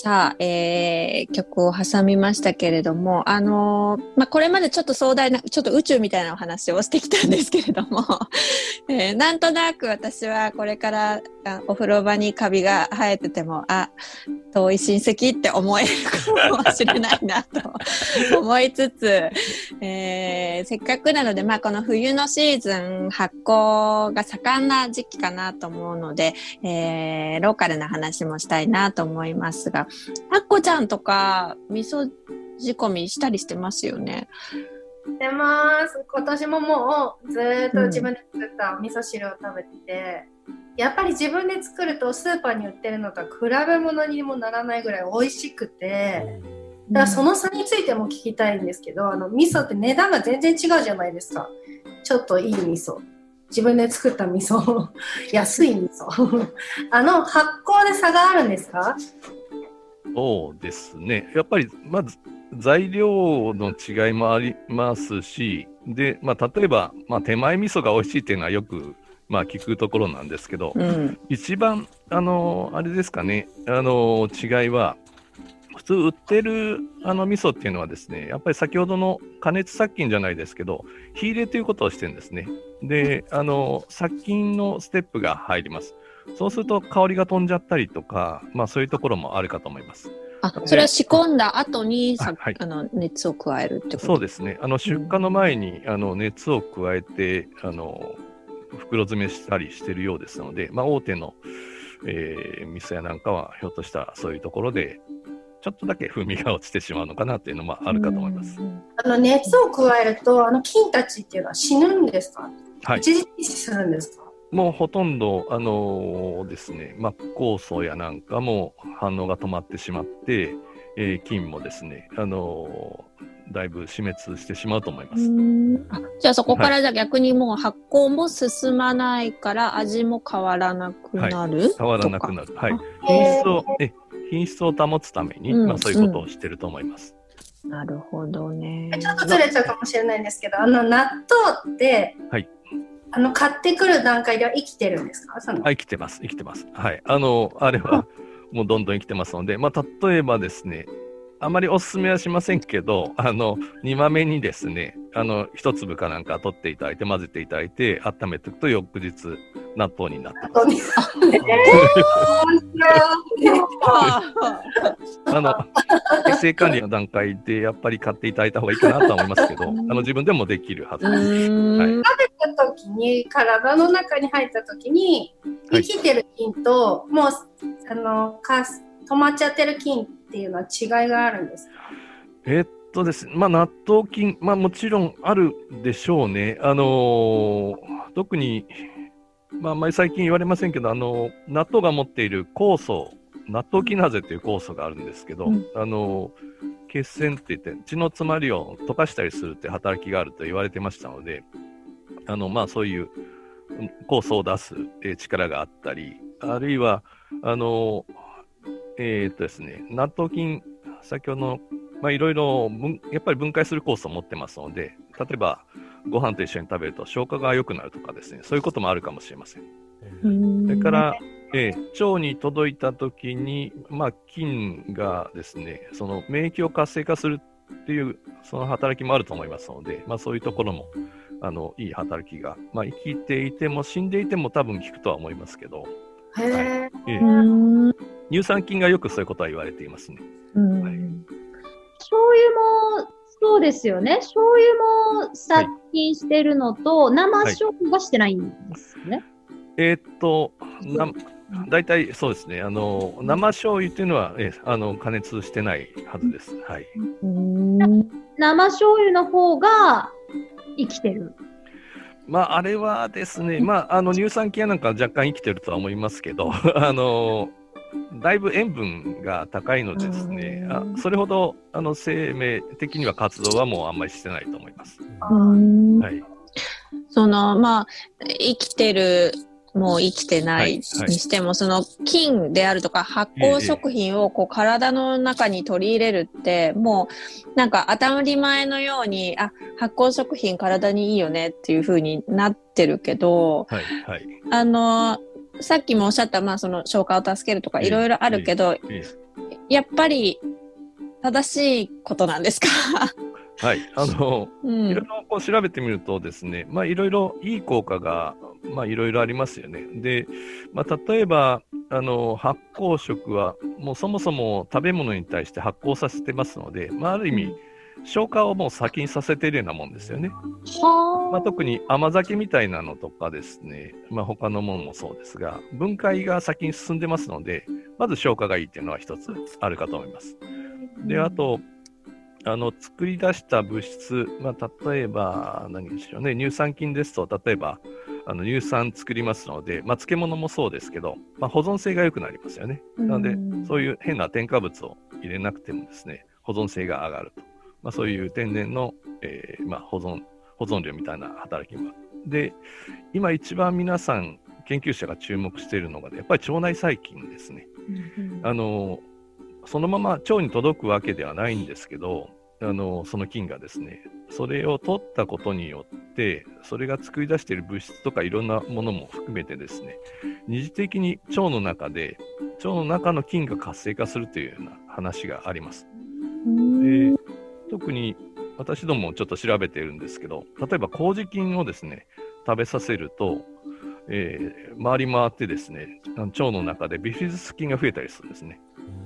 さあ、えー、曲を挟みましたけれども、あのー、まあ、これまでちょっと壮大な、ちょっと宇宙みたいなお話をしてきたんですけれども、えー、なんとなく私はこれからお風呂場にカビが生えてても、あ、遠い親戚って思えるかもしれないなと思いつつ、えー、せっかくなので、まあ、この冬のシーズン発酵が盛んな時期かなと思うので、えー、ローカルな話もしたいなと思いますが、あっこちゃんとか味噌仕込みしたりしてますよね。 してます。今年ももうずーっと自分で作った味噌汁を食べてて、うん、やっぱり自分で作るとスーパーに売ってるのとは比べ物にもならないぐらい美味しくて、だからその差についても聞きたいんですけど、あの味噌って値段が全然違うじゃないですか。ちょっといい味噌、自分で作った味噌安い味噌あの発酵で差があるんですか？ そうですね。やっぱりまず材料の違いもありますし、で、まあ、例えば、まあ、手前味噌が美味しいっていうのはよく、まあ、聞くところなんですけど、うん、一番あのあれですかね、あの違いは普通売ってるあの味噌っていうのはですね、やっぱり先ほどの加熱殺菌じゃないですけど、火入れということをしてるんですね。で、あの殺菌のステップが入ります。そうすると香りが飛んじゃったりとか、まあそういうところもあるかと思います。 あ、それは仕込んだ後にさ、はい、あの熱を加えるってこと？ そうですね。あの出荷の前に、うん、あの熱を加えてあの袋詰めしたりしてるようですので、まあ大手の、えー、店屋なんかはひょっとしたらそういうところでちょっとだけ風味が落ちてしまうのかなっていうのもあるかと思います。 あの熱を加えるとあの菌たちっていうのは死ぬんですか？はい、一時死するんですか？ もうほとんど、あのー、ですね、真っ酵素やなんかも反応が止まってしまって、えー、菌もですね、あのー、だいぶ死滅してしまうと思います。 あ、じゃあそこからじゃ逆にもう発酵も進まないから味も変わらなくなる、はい、 変わらなくなる。はい。品質を、え品質を保つために、うん、まあ、そういうことをしてると思います。 うん、なるほどね。 ちょっとずれちゃうかもしれないんですけど、あの納豆って、はい。あの買ってくる段階では生きてるんですか？その生きてます、生きてます。はい。あの、あれはもうどんどん生きてますので、まあ、例えばですね、あまりお勧めはしませんけど、あの、煮豆にですね、あの、一粒かなんか取っていただいて、混ぜていただいて、温めておくと翌日、納豆になってます。あの、衛生管理の段階でやっぱり買っていただいた方がいいかなとは思いますけど、あの、自分でもできるはずです。はい、 食べた時に、体の中に入った時に、生きてる菌と、はい、もう、あの、かす、止まっちゃってる菌っていうのは違いがあるんですか？ えー、っとですね、まあ納豆菌、まあもちろんあるでしょうね。あのー、特に、まああんまり最近言われませんけど、あのー、納豆が持っている酵素、納豆キナーゼという酵素があるんですけど、うん、あのー、血栓って言って血の詰まりを溶かしたりするって働きがあると言われてましたので、あの、まあそういう酵素を出す力があったり、あるいは、あのー、えーっとですね、納豆菌、先ほどの、まあ、いろいろ、やっぱり分解する酵素を持ってますので、例えば、ご飯と一緒に食べると消化が良くなるとかですね、そういうこともあるかもしれません。それから、えー、腸に届いたときに、まあ、菌がですね、その免疫を活性化するっていう、その働きもあると思いますので、まあ、そういうところも、あの、いい働きが、まあ、生きていても死んでいても多分効くとは思いますけど、 へー、はいえー、乳酸菌がよくそういうことは言われていますね。 うんはい、醤油もそうですよね。醤油も殺菌してるのと、はい、生醤油がしてないんですね。はい、 えー、っと、な大体そうですね。あの生醤油っていうのはえあの加熱してないはずです。はい。 うーん生醤油の方が生きてる。 まあ、あれはですね、まあ、あの乳酸菌やなんか若干生きてるとは思いますけど、あのだいぶ塩分が高いのでですね、あそれほどあの生命的には活動はもうあんまりしてないと思います。はい、 そのまあ生きてるもう生きてないにしても、はいはい、その菌であるとか発酵食品をこう体の中に取り入れるって、もうなんか当たり前のように、あ、発酵食品体にいいよねっていう風になってるけど、はいはい、あの、さっきもおっしゃった、まあその消化を助けるとかいろいろあるけど、 やっぱり正しいことなんですか？ はい、あの、 うん、 いろいろこう調べてみるとですね、まあいろいろいい効果がまあいろいろありますよね。で、まあ例えばあの発酵食はもうそもそも食べ物に対して発酵させてますので、まあある意味消化をもう先にさせているようなもんですよね。 はまあ、特に甘酒みたいなのとかですね、まあ他のものもそうですが、分解が先に進んでますので、まず消化がいいっていうのは一つあるかと思います。で、あと、あの作り出した物質、まあ、例えば何でしょうね、乳酸菌ですと、例えばあの乳酸作りますので、まあ、漬物もそうですけど、まあ、保存性が良くなりますよね。なので、そういう変な添加物を入れなくてもですね、保存性が上がると。まあ、そういう天然の、えーまあ、保存、保存料みたいな働きもある。で、今一番皆さん、研究者が注目しているのが、やっぱり腸内細菌ですね。あのそのまま腸に届くわけではないんですけど、あのその菌がですね、それを取ったことによって、それが作り出している物質とかいろんなものも含めてですね、二次的に腸の中で、腸の中の菌が活性化するというような話があります。で、特に私どもちょっと調べているんですけど、例えば麹菌をですね、食べさせると、えー、回り回ってですね、腸の中でビフィズス菌が増えたりするんですね。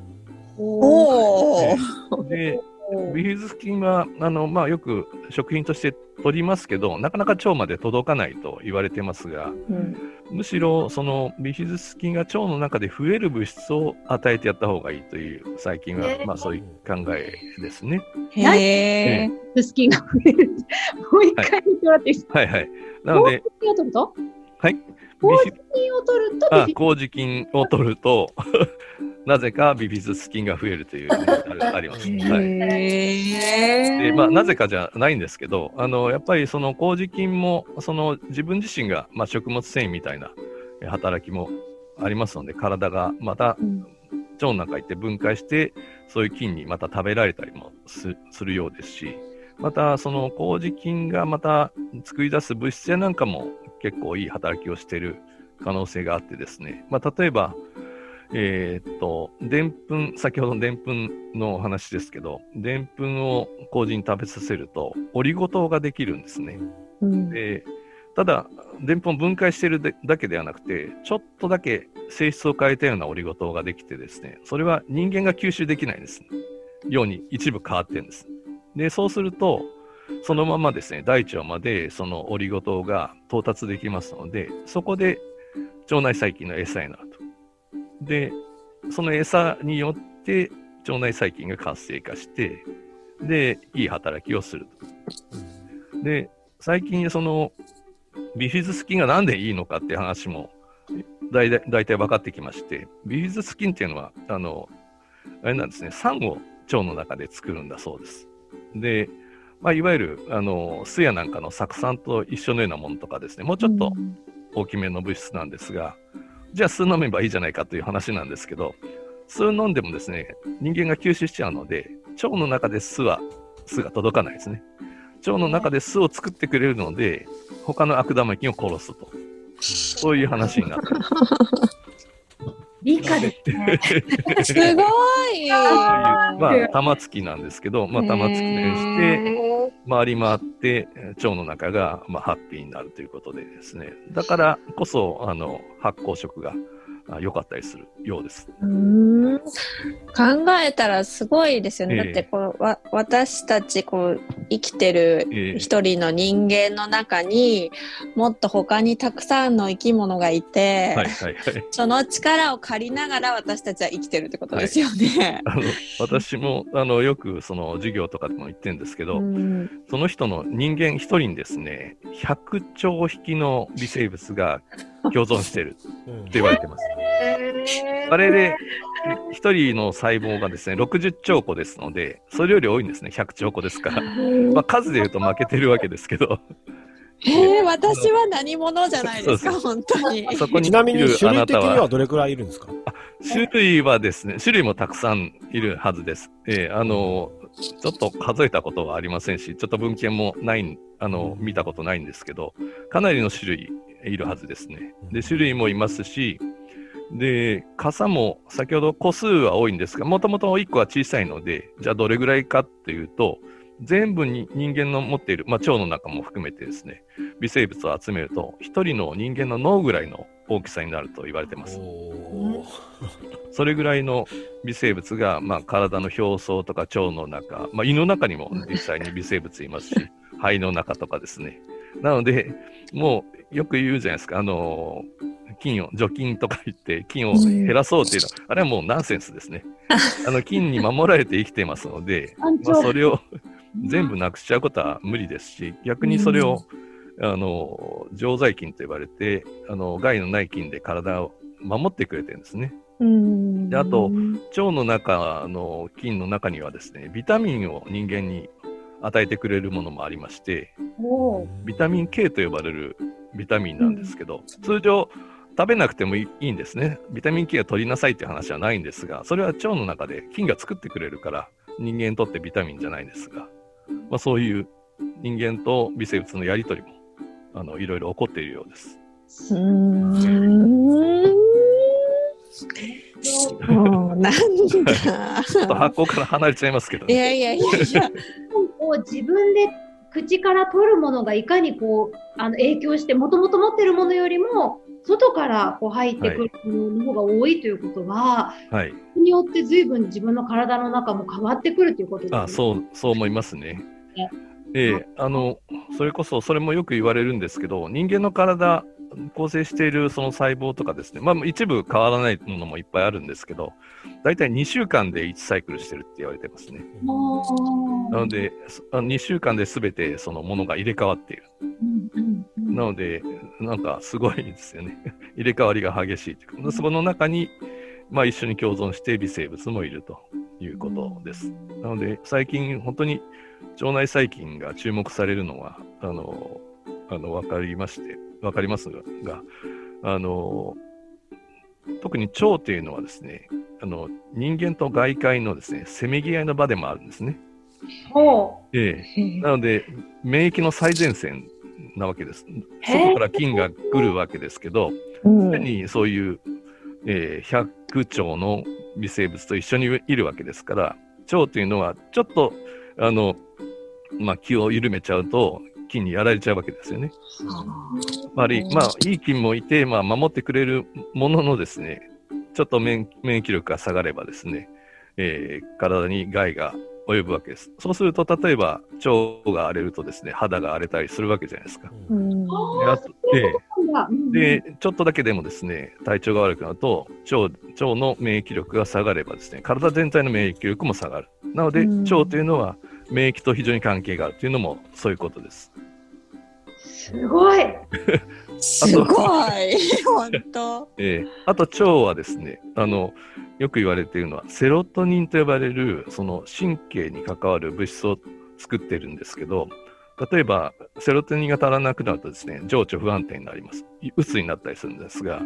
おーでビフィズス菌はあの、まあ、よく食品として取りますけど、なかなか腸まで届かないと言われてますが、うん、むしろそのビフィズス菌が腸の中で増える物質を与えてやった方がいいという、最近は、まあ、そういう考えですね。 へー。ビフィズス菌が増える。もう一回言ってもらっていいですか？ はいはい。なので、 麹菌を取るとはい。 麹菌を取るとあ麹菌を取るとなぜかビフィズス菌が増えるというのがあります。はい、でまあ、なぜかじゃないんですけど、あのやっぱりその麹菌もその自分自身が、まあ、食物繊維みたいな働きもありますので、体がまた腸の中に行って分解してそういう菌にまた食べられたりも す, するようですし、またその麹菌がまた作り出す物質やなんかも結構いい働きをしている可能性があってですね、まあ、例えばえー、っとでんぷん、先ほどのでんぷんのお話ですけど、でんぷんを麹に食べさせるとオリゴ糖ができるんですね。うん、でただでんぷんを分解しているだけではなくて、ちょっとだけ性質を変えたようなオリゴ糖ができてですね、それは人間が吸収できないんですように一部変わってるんです。でそうするとそのままですね、大腸までそのオリゴ糖が到達できますので、そこで腸内細菌の餌になると。で、その餌によって腸内細菌が活性化して、で、いい働きをすると。で、最近そのビフィズス菌がなんでいいのかっていう話もだいたい、だいたい分かってきまして、ビフィズス菌っていうのは、あの、あれなんですね、酸を腸の中で作るんだそうです。で、まあ、いわゆるあの酢やなんかの酢酸と一緒のようなものとかですね、もうちょっと大きめの物質なんですが、じゃあ酢飲めばいいじゃないかという話なんですけど、酢飲んでもですね、人間が吸収しちゃうので、腸の中で酢は酢が届かないですね。腸の中で酢を作ってくれるので、他の悪玉菌を殺すと、そういう話になっています。 理科ですね。 すごい。 まあ玉突きなんですけど、まあ玉突きにして回り回って腸の中がまあハッピーになるということでですね。だからこそあの発酵食が良かったりするようです。 うーん、考えたらすごいですよね。えー、だってこうわ私たちこう生きてる一人の人間の中に、えー、もっと他にたくさんの生き物がいて、はいはいはい、その力を借りながら私たちは生きてるってことですよね。 はい、あの私もあのよくその授業とかでも言ってるんですけど、うん、その人の人間一人にですね、ひゃくちょうひきの微生物が共存しているって言われてます。あれで一人の細胞がですねろくじゅっちょうこですので、それより多いんですね。ひゃくちょうこですから、まあ、数でいうと負けてるわけですけど、 えー、私は何者じゃないですか。そうそう、本当に。 そこにちなみに種類的にはどれくらいいるんですか？ あ、種類はですね、種類もたくさんいるはずです。えー、あのちょっと数えたことはありませんし、ちょっと文献もないあの見たことないんですけど、かなりの種類いるはずですね。で、種類もいますし、 で、傘も先ほど個数は多いんですが、もともといっこは小さいので、じゃあどれぐらいかっていうと、全部に人間の持っている、まあ、腸の中も含めてですね、微生物を集めると、一人の人間の脳ぐらいの大きさになると言われてます。それぐらいの微生物が、まあ、体の表層とか腸の中、まあ、胃の中にも実際に微生物いますし、肺の中とかですね。なので、もうよく言うじゃないですか、あのー、菌を、除菌とか言って、菌を減らそうっていうのは、あれはもうナンセンスですね。あの菌に守られて生きてますので、まあ、それを全部なくしちゃうことは無理ですし、逆にそれを、あの常在菌と呼ばれて、あの害のない菌で体を守ってくれてるんですね。で、あと腸の中の菌の中にはですね、ビタミンを人間に与えてくれるものもありまして、ビタミン K と呼ばれるビタミンなんですけど、通常食べなくてもいいんですね。ビタミン K を取りなさいっていう話はないんですが、それは腸の中で菌が作ってくれるから人間にとってビタミンじゃないんですが、まあ、そういう人間と微生物のやり取りもあのいろいろ起こっているようです。うーんもうなんだちょっと発酵から離れちゃいますけど、ね、 いやいやいやいやこう自分で口から取るものがいかにこうあの影響して、もともと持ってるものよりも外からこう入ってくるものの方が多いということは、はい、それによって随分自分の体の中も変わってくるということですね。 あ、そう、そう思いますね。ええ、あのそれこそそれもよく言われるんですけど、人間の体構成しているその細胞とかですね、まあ、一部変わらないものもいっぱいあるんですけど、だいたいにしゅうかんでいちサイクルしてるって言われてますね。なのでにしゅうかんで全てそのものが入れ替わっている、うんうんうん、なのでなんかすごいですよね入れ替わりが激しいというか、そこの中に、まあ、一緒に共存して微生物もいるということです。なので最近本当に腸内細菌が注目されるのはあのあの分かりまして分かりますが、あの特に腸というのはですね、あの人間と外界のですねせめぎ合いの場でもあるんですね。ええ、なので免疫の最前線なわけです。外から菌が来るわけですけど、常にそういう、えー、ひゃくちょうの微生物と一緒にいるわけですから、腸というのはちょっとあの、まあ、気を緩めちゃうと菌にやられちゃうわけですよね。まあ、まあ、いい菌もいて、まあ、守ってくれるもののですね、ちょっと免疫力が下がればですね、えー、体に害が及ぶわけです。そうすると例えば腸が荒れるとですね、肌が荒れたりするわけじゃないですか。で, でちょっとだけでもですね体調が悪くなると 腸, 腸の免疫力が下がればですね、体全体の免疫力も下がる。なので腸というのは免疫と非常に関係があるというのもそういうことです。 すごいすごい本当、 えー、あと腸はですね、あのよく言われているのはセロトニンと呼ばれるその神経に関わる物質を作っているんですけど、例えばセロトニンが足らなくなるとですね、情緒不安定になります。うつになったりするんですが、うん、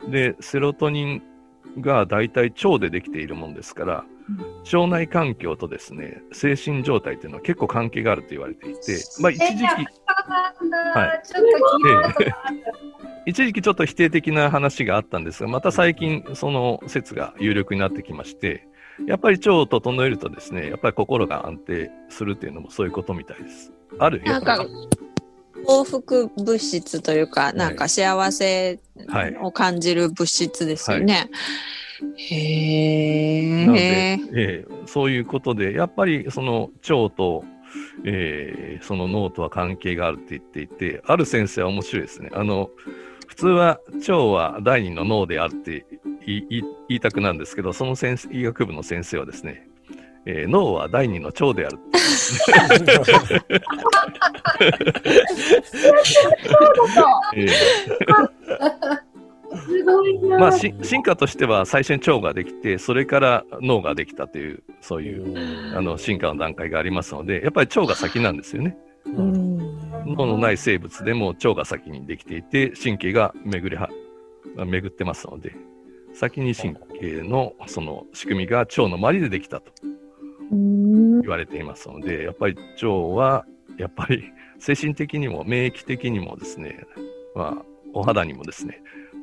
でセロトニンがだいたい腸でできているものですから、うん、腸内環境とですね精神状態というのは結構関係があると言われていて、まあ、一時期、はい、一時期ちょっと否定的な話があったんですが、また最近その説が有力になってきまして、やっぱり腸を整えるとですね、やっぱり心が安定するっていうのもそういうことみたいです。あるなんか幸福物質というか、なんか幸せを感じる物質ですよね。はいはい、へー。 なので、えー、そういうことでやっぱりその腸と、えー、その脳とは関係があるって言っていて、ある先生は面白いですね。あの普通は腸は第二の脳であるって言い、言いたくなるんですけど、その先生医学部の先生はですね、えー、脳は第二の腸であるすごいな。 まあ、進化としては最初に腸ができて、それから脳ができたという、そういうあの進化の段階がありますので、やっぱり腸が先なんですよね。脳のない生物でも腸が先にできていて、神経が巡りは巡ってますので、先に神経のその仕組みが腸の周りでできたと言われていますので、やっぱり腸はやっぱり精神的にも免疫的にもですね、まあ、お肌にもですね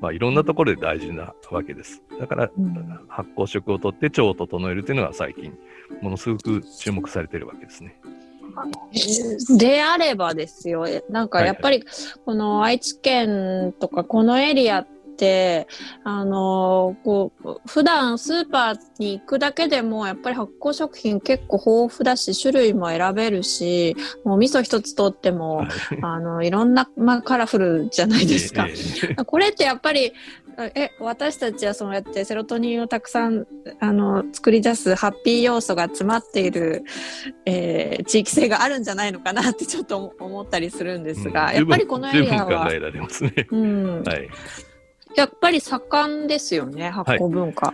まあ、いろんなところで大事なわけです。だから、うん、発酵食をとって腸を整えるというのが最近ものすごく注目されているわけですね。 であればですよ、なんかやっぱりこの愛知県とかこのエリアってあのこう普段スーパーに行くだけでもやっぱり発酵食品結構豊富だし種類も選べるし、もう味噌一つとっても、はい、あのいろんな、まあ、カラフルじゃないですか、えー、これってやっぱりえ私たちはそうやってセロトニンをたくさんあの作り出すハッピー要素が詰まっている、えー、地域性があるんじゃないのかなってちょっと思ったりするんですが、うん、やっぱりこのエリアは十分考えられますね、 うんはい、やっぱり盛んですよね、発酵文化、はい、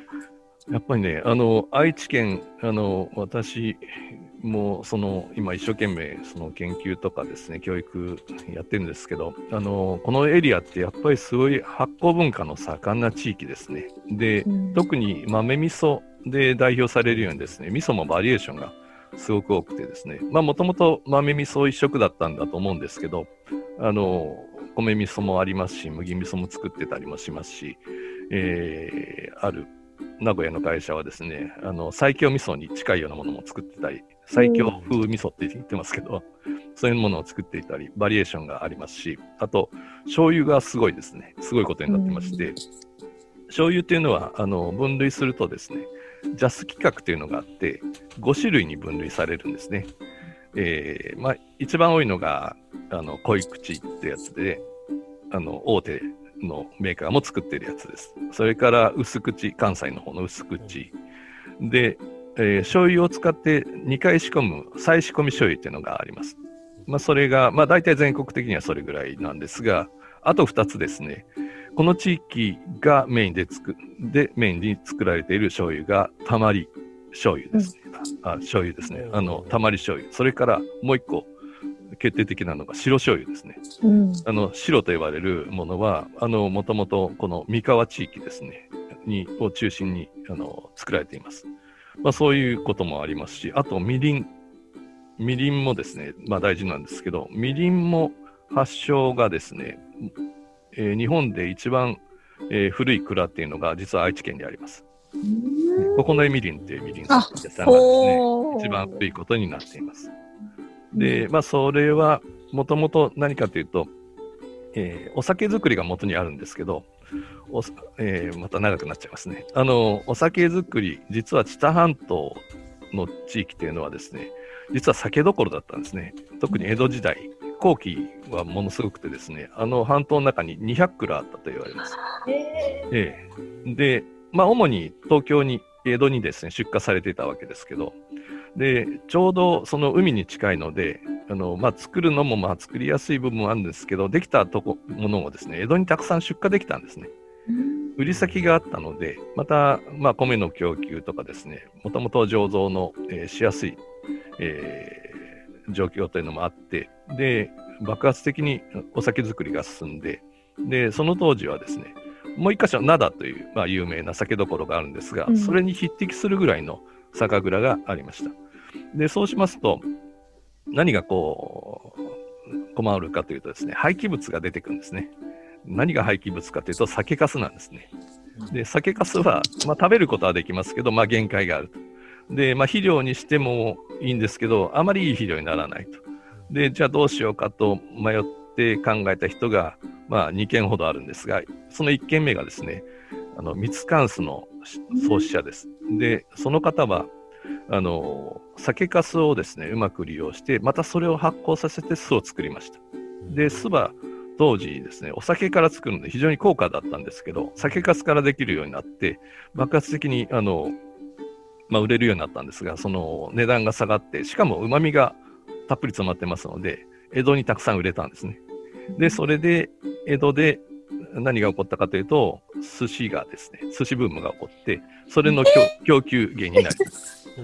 やっぱりね、あの愛知県、あの私もその今一生懸命その研究とかですね、教育やってるんですけど、あのこのエリアってやっぱりすごい発酵文化の盛んな地域ですね。で、うん、特に豆味噌で代表されるようにですね、味噌もバリエーションがすごく多くてですね、まあもともと豆味噌一色だったんだと思うんですけど、あの米味噌もありますし、麦味噌も作ってたりもしますし、えー、ある名古屋の会社はですね、あの西京味噌に近いようなものも作ってたり、西京風味噌って言ってますけど、うん、そういうものを作っていたり、バリエーションがありますし、あと醤油がすごいですね、すごいことになってまして、うん、醤油っていうのはあの分類するとですね、ジャス規格というのがあってご種類に分類されるんですね。えーまあ、一番多いのがあの濃い口ってやつで、あの大手のメーカーも作ってるやつです。それから薄口、関西の方の薄口で、えー、醤油を使ってにかい仕込む再仕込み醤油っていうのがあります。まあ、それが、まあ、大体全国的にはそれぐらいなんですが、あとふたつですね、この地域がメインでつくでメインに作られている醤油がたまり醤油ですね。うん、あ醤油ですね。あのたまり醤油。それからもう一個決定的なのが白醤油ですね。うん、あの白と呼ばれるものはあのもともとこの三河地域ですねにを中心にあの作られています。まあ、そういうこともありますし、あとみりんみりんもですね、まあ、大事なんですけど、みりんも発祥がですね、えー、日本で一番、えー、古い蔵っていうのが実は愛知県にあります。ここのみりんっていうみりんさんがですね、一番古いことになっています。で、まあ、それはもともと何かというと、えー、お酒作りが元にあるんですけど、おえー、また長くなっちゃいますね。あのお酒作り、実は知多半島の地域というのはですね、実は酒どころだったんですね。特に江戸時代後期はものすごくてですね、あの半島の中ににひゃく蔵あったと言われます。えー、で、まあ、主に東京に江戸にですね出荷されていたわけですけど、でちょうどその海に近いので、あの、まあ、作るのもまあ作りやすい部分もあるんですけど、できたとこものをですね江戸にたくさん出荷できたんですね。売り先があったので、また、まあ、米の供給とかですね、もともと醸造の、えー、しやすい、えー、状況というのもあって、で爆発的にお酒作りが進んで、でその当時はですね、もう一箇所灘という、まあ、有名な酒どころがあるんですが、うん、それに匹敵するぐらいの酒蔵がありました。でそうしますと何がこう困るかというとですね、廃棄物が出てくるんですね。何が廃棄物かというと酒粕なんですね。で酒粕は、まあ、食べることはできますけど、まあ、限界があると。で、まあ、肥料にしてもいいんですけど、あまりいい肥料にならないと。でじゃあどうしようかと迷って考えた人が、まあ、にけんほどあるんですが、そのいっけんめがですね、あのミツカンスの創始者です。でその方はあの酒粕をですねうまく利用して、またそれを発酵させて酢を作りました。で酢は当時ですねお酒から作るので非常に高価だったんですけど、酒粕からできるようになって爆発的にあの、まあ、売れるようになったんですが、その値段が下がって、しかもうまみがたっぷり詰まってますので江戸にたくさん売れたんですね。でそれで江戸で何が起こったかというと、寿司がですね寿司ブームが起こって、それの供給源になります。はい、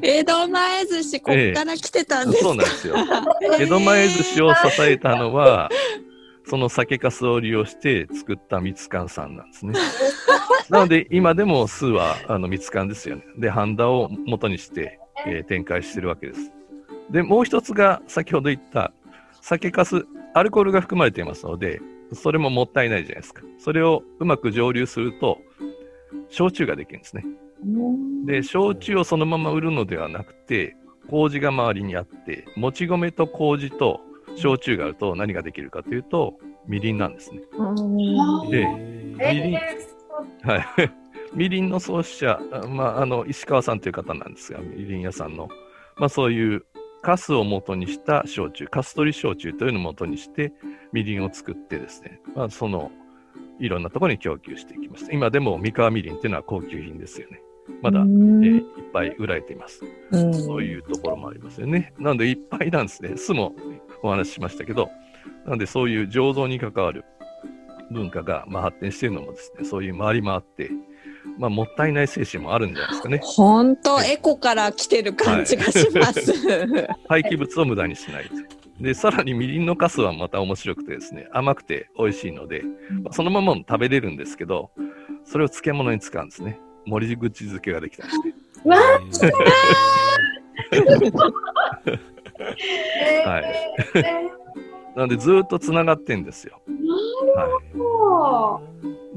江戸前寿司こっから来てたんですか？ ええ、そうなんですよ。江戸前寿司を支えたのはその酒粕を利用して作ったミツカンさんなんですね。なので今でも酢はあのミツカンですよね。でハンダを元にして、えー、展開してるわけです。でもう一つが先ほど言った酒粕、アルコールが含まれていますので、 それももったいないじゃないですか。それをうまく蒸留すると焼酎ができるんですね。で焼酎をそのまま売るのではなくて、麹が周りにあって、もち米と麹と焼酎があると何ができるかというとみりんなんですね。でみりん、はい、みりんの創始者、まあ、あの石川さんという方なんですが、みりん屋さんの、まあ、そういう粕を元にした焼酎、粕取り焼酎というのを元にしてみりんを作ってですね、まあ、そのいろんなところに供給していきました。今でも三河みりんというのは高級品ですよね。まだ、えー、いっぱい売られています。そういうところもありますよね。なのでいっぱいなんですね。酢もお話ししましたけど、なのでそういう醸造に関わる文化が、まあ、発展しているのもですね、そういう回り回って、まあ、もったいない精神もあるんじゃないですかね。 本当、エコから来てる感じがします。 はい、廃棄物を無駄にしない。で、さらにみりんの粕はまた面白くてですね、甘くて美味しいので、まあ、そのままも食べれるんですけど、それを漬物に使うんですね。森口漬けができたんですね。 わはい。なのでずっとつながってんですよ。はい、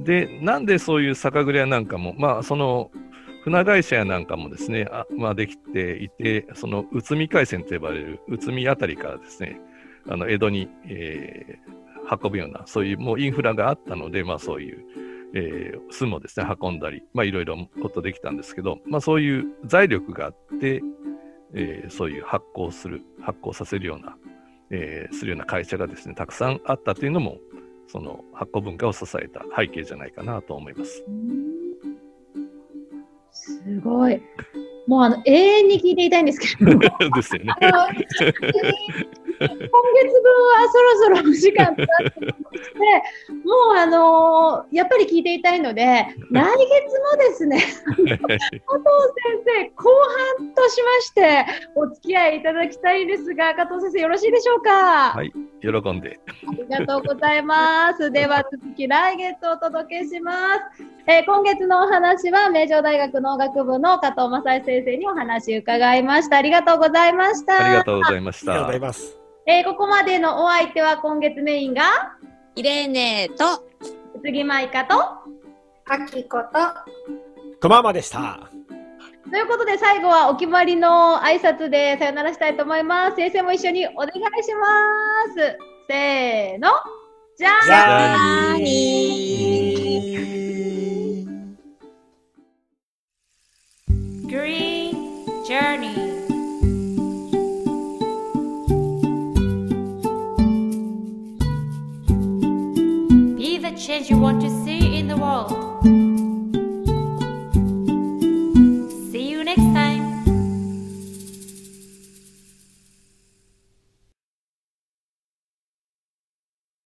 で、なんでそういう酒蔵なんかも、まあその船会社やなんかもですね、あまあ、できていて、その内海海線と呼ばれる内海あたりからですね、あの江戸に、えー、運ぶようなそういうもうインフラがあったので、まあそういう、えー、酢もですね運んだり、まあいろいろことできたんですけど、まあそういう財力があって、えー、そういう発酵する発酵させるような、えー、するような会社がですねたくさんあったというのもその発酵文化を支えた背景じゃないかなと思います。 すごい。もうあの永遠に聞いていたいんですけど。 ですよね。 今月分はそろそろお時間となってきて、もうあのー、やっぱり聞いていたいので、来月もですね、加藤先生、後半としましてお付き合いいただきたいんですが、加藤先生よろしいでしょうか。 はい、喜んで。 ありがとうございます。では続き来月お届けします。えー、今月のお話は名城大学農学部の加藤正恵先生にお話伺いました。ありがとうございました。 ありがとうございました。 ありがとうございます。 えー、ここまでのお相手は今月メインがイレーネと杉舞香とあきことくままでした。 ということで最後はお決まりの挨拶でさよならしたいと思います。先生も一緒にお願いします。せーの。じゃあねー。 Green Journey. Be the change you want to see in the world.